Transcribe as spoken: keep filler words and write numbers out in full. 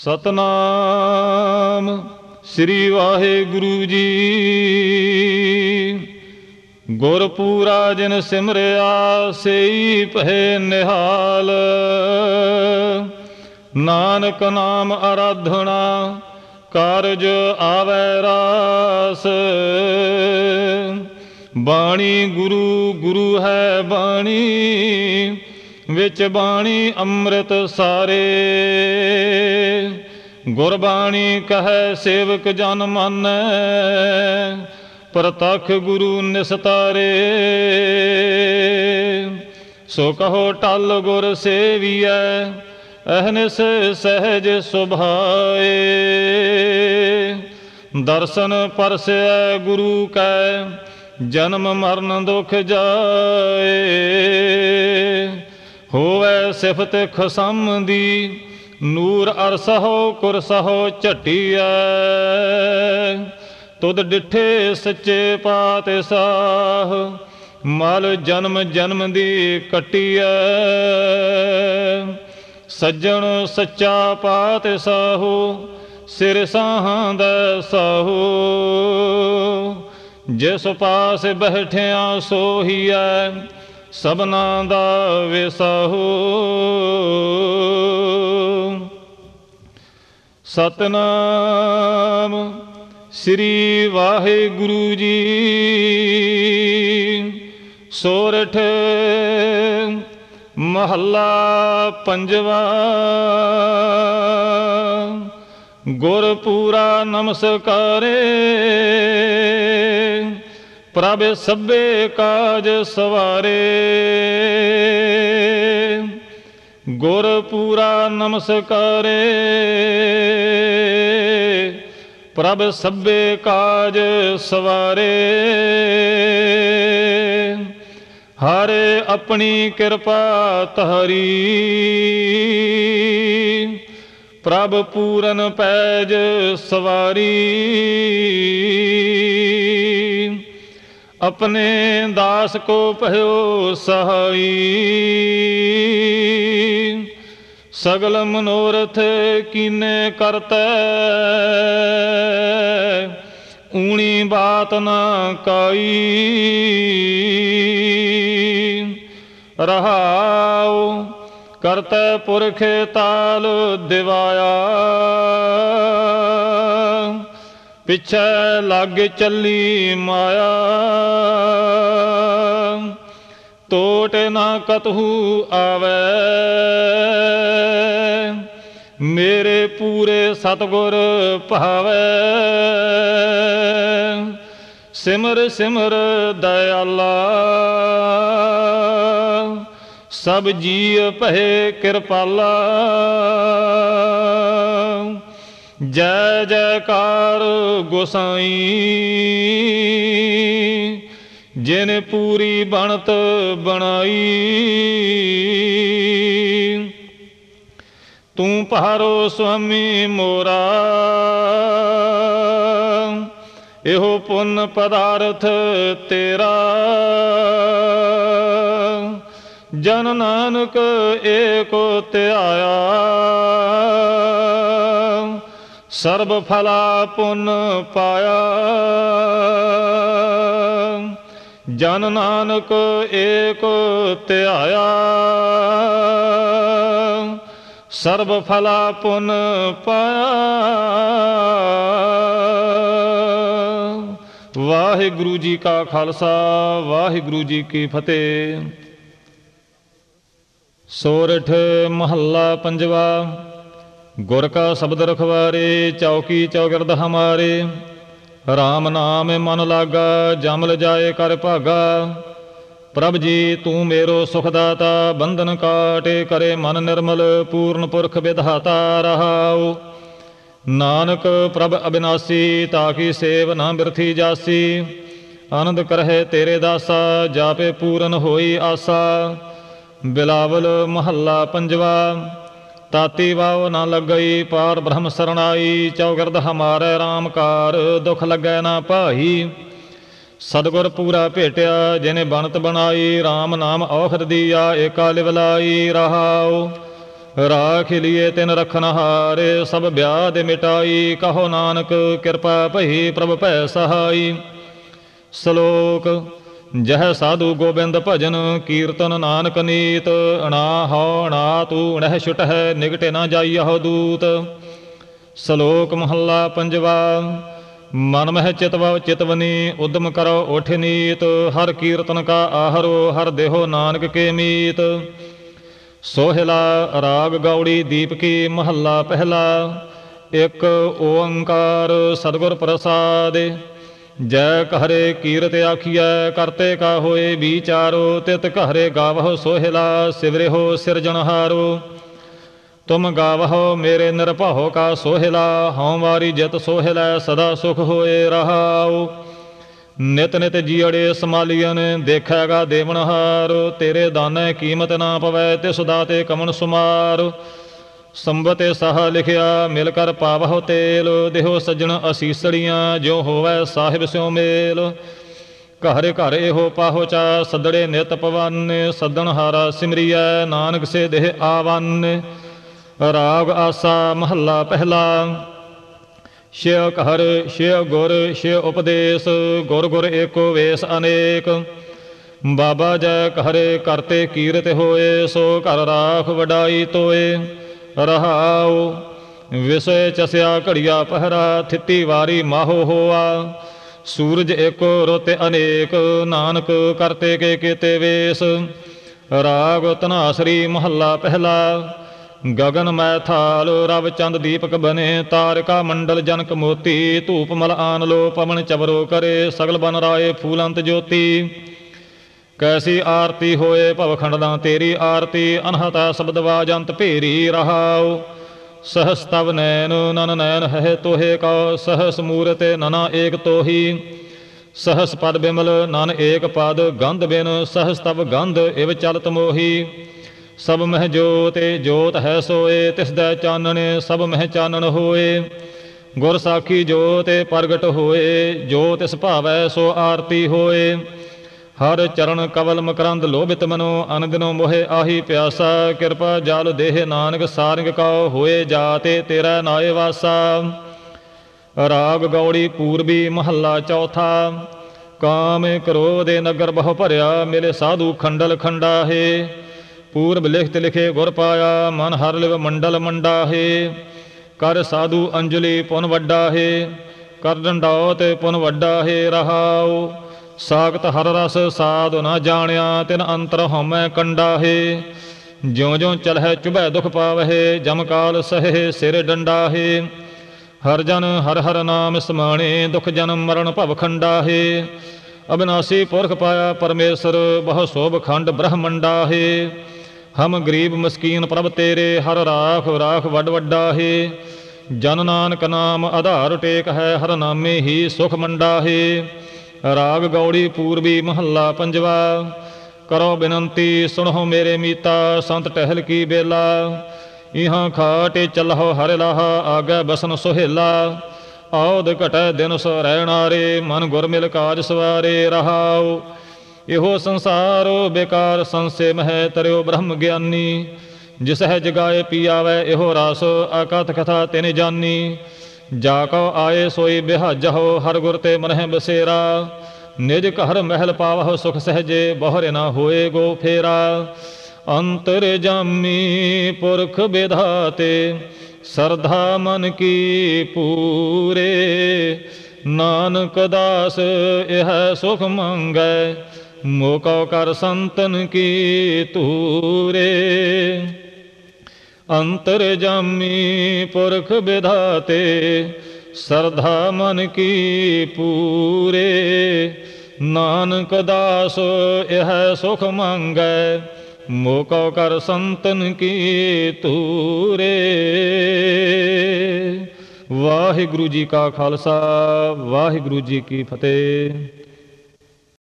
ਸਤਨਾਮ ਸ੍ਰੀ ਵਾਹਿਗੁਰੂ ਜੀ। ਗੁਰਪੂਰਾ ਜਿਨ ਸਿਮਰਿਆ ਸਈ ਭਏ ਨਿਹਾਲ। ਨਾਨਕ ਨਾਮ ਆਰਾਧਨਾ ਕਾਰਜ ਆਵੈ ਰਾਸ। ਬਾਣੀ ਗੁਰੂ ਗੁਰੂ ਹੈ ਬਾਣੀ, ਵਿੱਚ ਬਾਣੀ ਅੰਮ੍ਰਿਤ ਸਾਰੇ। ਗੁਰਬਾਣੀ ਕਹੈ ਸੇਵਕ ਜਨ ਮਾਨੈ, ਪ੍ਰਤੱਖ ਗੁਰੂ ਨਿਸਤਾਰੇ। ਸੋ ਕਹੋ ਟਲ ਗੁਰ ਸੇਵੀਐ, ਅਹਨਿਸ ਸਹਿਜ ਸੁਭਾਏ। ਦਰਸ਼ਨ ਪਰਸੈ ਗੁਰੂ ਕੈ, ਜਨਮ ਮਰਨ ਦੁਖ ਜਾਏ। ਹੋਵੈ ਸਿਫਤ ਖਸਮ ਦੀ, ਨੂਰ ਅਰਸਹੁ ਕੁਰਸਹੁ ਝਟੀਐ। ਤੁਧ ਡਿਠੇ ਸੱਚੇ ਪਾਤਸ਼ਾਹ, ਮਲ ਜਨਮ ਜਨਮ ਦੀ ਕੱਟੀਐ। ਸੱਜਣ ਸੱਚਾ ਪਾਤਸ਼ਾਹੋ, ਸਿਰ ਸਾਹਾਂ ਦਾ ਸਾਹੋ। ਜਿਸ ਪਾਸ ਬੈਠਿਆ ਸੋਹੀਐ, ਸਭਨਾ ਦਾ ਵਿਸਾਹੋ। ਸਤਨਾਮ ਸ੍ਰੀ ਵਾਹਿਗੁਰੂ ਜੀ। ਸੋਰਠ ਮਹੱਲਾ ਪੰਜਵਾ। ਗੁਰਪੂਰਾ ਨਮਸਕਾਰੇ, ਪ੍ਰਭ ਸਭੇ ਕਾਜ ਸਵਾਰੇ। ਗੁਰਪੂਰਾ ਨਮਸਕਾਰੇ, ਪ੍ਰਭ ਸਭੇ ਕਾਜ ਸਵਾਰੇ। ਹਰਿ ਆਪਣੀ ਕਿਰਪਾ ਤਹਰੀ, ਪ੍ਰਭ ਪੂਰਨ ਪੈਜ ਸਵਾਰੀ। ਆਪਣੇ ਦਾਸ ਕੋ ਭਇਓ ਸਹਾਈ, ਸਗਲ ਮਨੋਰਥ ਕੀਨੇ ਕਰਤੈ। ਊਣੀ ਬਾਤ ਨਾ ਕਾਈ, ਰਹਾਉ ਕਰਤੈ ਪੁਰਖ ਤਾਲ ਦਿਵਾਇਆ। ਪਿੱਛੇ ਲਾਗੇ ਚੱਲੀ ਮਾਇਆ, ਟੋਟ ਨਾ ਕਤਹੂ ਆਵੈ। ਮੇਰੇ ਪੂਰੇ ਸਤਿਗੁਰ ਭਾਵੈ, ਸਿਮਰ ਸਿਮਰ ਦਇਆਲਾ। ਸਭ ਜੀਅ ਭਏ ਕਿਰਪਾਲਾ, ਜੈ ਜੈਕਾਰ ਗੋਸਾਈ। ਜਿਨ ਪੂਰੀ ਬਣਤ ਬਣਾਈ, ਤੂੰ ਪਹਾਰੋ ਸੁਆਮੀ ਮੋਰਾ। ਇਹੋ ਪੁੰਨ ਪਦਾਰਥ ਤੇਰਾ, ਜਨ ਨਾਨਕ ਏਕੋ ਧਿਆਇਆ। ਸਰਬ ਫਲਾ ਪੁੰਨ ਪਾਇਆ, ਜਨ ਨਾਨਕ ਏਕ ਧਿਆਇਆ। ਸਰਬ ਫਲਾ ਪੁੰਨ ਪਾਇਆ। ਵਾਹਿਗੁਰੂ ਜੀ ਕਾ ਖਾਲਸਾ, ਵਾਹਿਗੁਰੂ ਜੀ ਕੀ ਫਤਿਹ। ਸੋਰਠ ਮਹੱਲਾ ਪੰਜਵਾ। ਗੁਰ ਕਾ ਸ਼ਬਦ ਰਖਵਾਰੇ, ਚੌਕੀ ਚੌਗਿਰਦ ਹਮਾਰੇ। ਰਾਮ ਨਾਮ ਮਨ ਲਾਗਾ, ਜਮ ਲਜਾਏ ਕਰ ਭਾਗਾ। ਪ੍ਰਭ ਜੀ ਤੂੰ ਮੇਰੋ ਸੁਖ ਦਾਤਾ, ਬੰਧਨ ਕਾਟੇ ਕਰੇ ਮਨ ਨਿਰਮਲ। ਪੂਰਨ ਪੁਰਖ ਵਿਧਾਤਾ ਰਹਾਉ। ਨਾਨਕ ਪ੍ਰਭ ਅਬਿਨਾਸੀ, ਤਾਕੀ ਸੇਵ ਨਾ ਬਿਰਥੀ ਜਾਸੀ। ਆਨੰਦ ਕਰਹਿ ਤੇਰੇ ਦਾਸਾ, ਜਾਪੇ ਪੂਰਨ ਹੋਈ ਆਸਾ। ਬਿਲਾਵਲ ਮਹੱਲਾ ਪੰਜਵਾ। ਤਾਤੀ ਵਾਉ ਨਾ ਲੱਗਈ, ਪਾਰ ਬ੍ਰਹਮ ਸਰਣਾਈ। ਚੌਗਿਰਦ ਹਮਾਰੇ ਰਾਮ ਕਾਰ, ਦੁਖ ਲੱਗੈ ਨਾ ਭਾਈ। ਸਤਿਗੁਰ ਪੂਰਾ ਭੇਟਿਆ, ਜਿਨੇ ਬਣਤ ਬਣਾਈ। ਰਾਮ ਨਾਮ ਔਖਦ ਦੀਆ, ਏਕਾ ਲਿਵ ਲਾਈ। ਰਹਾਉ ਰਾਖ ਲਿਏ ਤਿਨ ਰਖਨਹਾਰੇ, ਸਭ ਵਿਆਧ ਮਿਟਾਈ। ਕਹੋ ਨਾਨਕ ਕਿਰਪਾ ਭਈ ਪ੍ਰਭ ਭੈ ਸਹਾਈ। ਸ਼ਲੋਕ। ਜਹ ਸਾਧੂ ਗੋਬਿੰਦ ਭਜਨ, ਕੀਰਤਨ ਨਾਨਕ ਨੀਤ। ਅਣਾ ਹਉ ਅਣਾ ਤੂ ਅਣਹਿ ਛੁਟਹਿ, ਨਿਗਟੇ ਨਾ ਜਾਈਹੁ ਦੂਤ। ਸ਼ਲੋਕ ਮਹੱਲਾ ਪੰਜਵਾ। ਮਨ ਮਹਿ ਚਿਤਵ ਚਿਤਵਨੀ, ਉਦਮ ਕਰੋ ਉਠ ਨੀਤ। ਹਰ ਕੀਰਤਨ ਕਾ ਆਹਰੋ, ਹਰ ਦੇਹੋ ਨਾਨਕ ਕੇ ਮੀਤ। ਸੋਹਿਲਾ ਰਾਗ ਗੌੜੀ ਦੀਪਕੀ ਮਹੱਲਾ ਪਹਿਲਾ। ਇੱਕ ਓੰਕਾਰ ਸਤਿਗੁਰ ਪ੍ਰਸਾਦਿ। ਜੈ ਕਹਰੇ ਕੀਰਤ ਆਖੀਐ, ਕਰਤੇ ਕਾ ਹੋਏ ਵਿਚਾਰੋ। ਤਿਤ ਕਹਰੇ ਗਾਵਹੁ ਸੋਹਿਲਾ, ਸਿਵਰਿਹੁ ਸਿਰਜਣਹਾਰੋ। ਤੁਮ ਗਾਵਹੁ ਮੇਰੇ ਨਿਰਭਉ ਕਾ ਸੋਹਿਲਾ, ਹਉ ਵਾਰੀ ਜਿਤ ਸੋਹਿਲੈ ਸਦਾ ਸੁਖ ਹੋਏ ਰਹਾਉ। ਨਿਤ ਨਿਤ ਜੀਅੜੇ ਸਮਾਲੀਅਨ, ਦੇਖੈਗਾ ਦੇਵਨਹਾਰ। ਤੇਰੇ ਦਾਨੈ ਕੀਮਤ ਨਾ ਪਵੈ, ਤਿਸ ਦਾਤੇ ਕਮਨ ਸੁਮਾਰ। ਸੰਬਤੇ ਸਾਹ ਲਿਖਿਆ, ਮਿਲ ਕਰ ਪਾਵਹੁ ਤੇਲ। ਦੇਹੋ ਸੱਜਣ ਅਸੀਸੜੀਆਂ, ਜਿਉ ਹੋਵੈ ਸਾਹਿਬ ਸਿਉ ਮੇਲ। ਘਰ ਘਰ ਇਹੋ ਪਾਹੁਚਾ, ਸੱਦੜੇ ਨਿਤ ਪਵਨ। ਸੱਦਣ ਹਾਰਾ ਸਿਮਰੀਐ, ਨਾਨਕ ਸੇ ਦੇਹ ਆਵਨ। ਰਾਗ ਆਸਾ ਮਹੱਲਾ ਪਹਿਲਾ। ਸ਼ਿਵ ਘਰ ਸ਼ਿਵ ਗੁਰ ਸ਼ਿਵ ਉਪਦੇਸ਼, ਗੁਰ ਗੁਰ ਏਕੋ ਵੇਸ ਅਨੇਕ। ਬਾਬਾ ਜੈ ਘਰੇ ਕਰਤੇ ਕੀਰਤ ਹੋਏ, ਸੋ ਘਰ ਰਾਖ ਵਡਾਈ ਤੋਏ ਰਹਾਉ। ਵਿਸੈ ਚਸਿਆ ਘੜੀਆ ਪਹਿਰਾ, ਥਿੱਤੀ ਵਾਰੀ ਮਾਹੋ ਹੋਆ। ਸੂਰਜ ਏਕੋ ਰੁੱਤ ਅਨੇਕ, ਨਾਨਕ ਕਰਤੇ ਕੇ ਕੀਤੇ ਵੇਸ। ਰਾਗ ਧਨਾਸਰੀ ਮਹੱਲਾ ਪਹਿਲਾ। ਗਗਨ ਮੈ ਥਾਲ ਰਵ ਚੰਦ ਦੀਪਕ ਬਨੇ, ਤਾਰਿਕਾ ਮੰਡਲ ਜਨਕ ਮੋਤੀ। ਧੂਪ ਮਲ ਆਨ ਲੋ ਪਵਨ ਚਵਰੋ ਕਰੇ, ਸਗਲ ਬਨ ਰਾਏ ਫੂਲੰਤ ਜੋਤੀ। ਕੈਸੀ ਆਰਤੀ ਹੋਏ ਭਵਖੰਡਾਂ ਤੇਰੀ ਆਰਤੀ, ਅਨਹਤਾ ਸ਼ਬਦ ਵਾਜੰਤ ਭੇਰੀ ਰਹਾਉ। ਸਹਸ ਤਵ ਨੈਨ ਨਨ ਨੈਨ ਹੈ ਤੋਹੇ ਕਉ, ਸਹਸ ਮੂਰਤ ਨਨਾ ਏਕ ਤੋਹੀ। ਸਹਸ ਪਦ ਬਿਮਲ ਨਨ ਏਕ ਪਦ, ਗੰਧ ਬਿਨ ਸਹਸ ਤਵ ਗੰਧ ਇਵ ਚਲਤ ਮੋਹੀ। ਸਭ ਮਹਿ ਜੋਤ ਜੋਤ ਹੈ ਸੋਏ, ਤਿਸ ਦੈ ਚਾਨਣੇ ਸਭ ਮਹਿ ਚਾਨਣ ਹੋਏ। ਗੁਰ ਸਾਖੀ ਜੋਤ ਪ੍ਰਗਟ ਹੋਏ, ਜੋ ਤਿਸ ਭਾਵੈ ਸੋ ਆਰਤੀ ਹੋਏ। ਹਰ ਚਰਨ ਕਵਲ ਮਕਰੰਦ ਲੋਭਿਤ ਮਨੋ, ਅਨ ਦਿਨੋ ਮੋਹਿ ਆਹੀ ਪਿਆਸਾ। ਕਿਰਪਾ ਜਲ ਦੇਹ ਨਾਨਕ ਸਾਰਿੰਗ ਕਉ, ਹੋਏ ਜਾਤੇ ਤੇਰਾ ਨਾਏ ਵਾਸਾ। ਰਾਗ ਗੌੜੀ ਪੂਰਬੀ ਮਹੱਲਾ ਚੌਥਾ। ਕਾਮ ਕ੍ਰੋਧ ਨਗਰ ਬਹੁ ਭਰਿਆ, ਮਿਲੇ ਸਾਧੂ ਖੰਡਲ ਖੰਡਾਹੇ। ਪੂਰਬ ਲਿਖਤ ਲਿਖੇ ਗੁਰ ਪਾਇਆ, ਮਨ ਹਰ ਲਿਵ ਮੰਡਲ ਮੰਡਾਹੇ। ਕਰ ਸਾਧੂ ਅੰਜਲੀ ਪੁਨ ਵੱਡਾ ਹੈ, ਕਰ ਡੰਡੌਤ ਪੁਨ ਵੱਡਾ ਹੈ ਰਹਾਉ। ਸਾਖਤ ਹਰ ਰਸ ਸਾਧ ਨਾ ਜਾਣਿਆ, ਤਿਨ ਅੰਤਰ ਹਉਮੈ ਕੰਡਾ ਹੈ। ਜਿਉ ਜਿਉ ਚਲਹਿ ਚੁਭੈ ਦੁਖ ਪਾਵਹਿ, ਜਮ ਕਾਲ ਸਹੇ ਸਿਰ ਡੰਡਾ ਹੈ। ਹਰ ਜਨ ਹਰ ਹਰ ਨਾਮ ਸਮਾਣੇ, ਦੁਖ ਜਨਮ ਮਰਨ ਭਵ ਖੰਡਾ ਹੈ। ਅਬਿਨਾਸੀ ਪੁਰਖ ਪਾਇਆ ਪਰਮੇਸ਼ਰ, ਬਹੁ ਸੋਭ ਖੰਡ ਬ੍ਰਹਮੰਡਾ ਹੈ। ਹਮ ਗਰੀਬ ਮਸਕੀਨ ਪ੍ਰਭ ਤੇਰੇ, ਹਰ ਰਾਖ ਰਾਖ ਵੱਡ ਵੱਡਾ ਹੈ। ਜਨ ਨਾਨਕ ਨਾਮ ਆਧਾਰ ਟੇਕ ਹੈ, ਹਰ ਨਾਮੇ ਹੀ ਸੁਖ ਮੰਡਾ ਹੈ। ਰਾਗ ਗੌੜੀ ਪੂਰਬੀ ਮਹੱਲਾ ਪੰਜਵਾ। ਕਰੋ ਬੇਨੰਤੀ ਸੁਣੋ ਮੇਰੇ ਮੀਤਾ, ਸੰਤ ਟਹਿਲ ਕੀ ਬੇਲਾ। ਇਹਾਂ ਖਾਟੇ ਚੱਲਹੁ ਹਰਿ ਲਾਹਾ, ਆਗੈ ਬਸਨ ਸੁਹੇਲਾ। ਆਉਦ ਘਟੈ ਦਿਨ ਸੋ ਰਹਿਣਾਰੇ, ਮਨ ਗੁਰ ਮਿਲ ਕਾਜ ਸਵਾਰੇ ਰਹਾਉ। ਇਹੋ ਸੰਸਾਰੋ ਬੇਕਾਰ ਸੰਸੇ ਮਹਿ, ਤਰਿਓ ਬ੍ਰਹਮ ਗਿਆਨੀ। ਜਿਸ ਹੈ ਜਗਾਏ ਪੀ ਆਵੈ ਇਹੋ ਰਸ, ਆਕਥ ਕਥਾ ਤਿਨ ਜਾਨੀ। ਜਾ ਕਉ ਆਏ ਸੋਈ ਬਿਹਾਜਹੁ, ਹਰ ਗੁਰ ਤੇ ਮਨਹਿ ਬਸੇਰਾ। ਨਿਜ ਘਰ ਮਹਿਲ ਪਾਵਹੁ ਸੁਖ ਸਹਜੇ, ਬਹੁਰੇ ਨਾ ਹੋਏ ਗੋ ਫੇਰਾ। ਅੰਤਰ ਜਾਮੀ ਪੁਰਖ ਵਿਧਾਤੇ, ਸਰਧਾ ਮਨ ਕੀ ਪੂਰੇ। ਨਾਨਕ ਦਾਸ ਇਹ ਸੁਖ ਮੰਗੈ, ਮੋਕਉ ਕਰ ਸੰਤਨ ਕੀ ਧੂਰੇ। ਅੰਤਰ ਜਾਮੀ ਪੁਰਖ ਵਿਧਾਤੇ, ਸਰਧਾ ਮਨ ਕੀ ਪੂਰੇ। ਨਾਨਕ ਦਾਸ ਇਹ ਸੁਖ ਮੰਗੈ, ਮੋਕਉ ਕਰ ਸੰਤਨ ਕੀ ਧੂਰੇ। ਵਾਹਿਗੁਰੂ ਜੀ ਕਾ ਖਾਲਸਾ, ਵਾਹਿਗੁਰੂ ਜੀ ਕੀ ਫਤਿਹ।